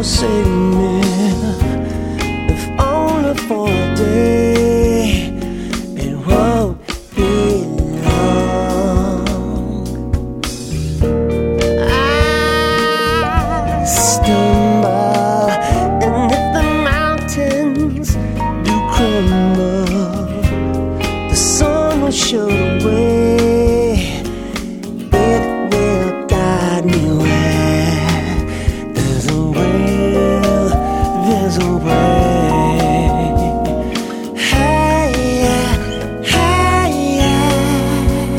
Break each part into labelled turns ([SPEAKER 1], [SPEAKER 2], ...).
[SPEAKER 1] forsake me, if only for a day. It won't be long. I stumble, and if the mountains do crumble, the sun will show the way. It will guide me where there's a will, there's a way. Hey, yeah, hey, yeah.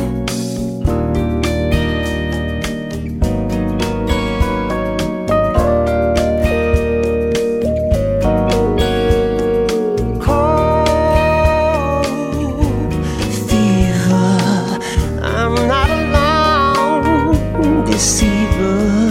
[SPEAKER 1] Cold fever, I'm not alone, deceiver.